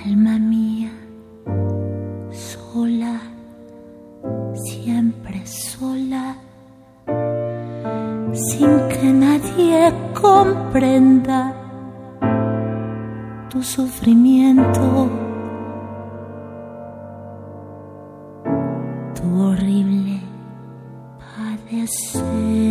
alma mía, sola, siempre sola, sin que nadie comprenda tu sufrimiento, tu horrible padecer.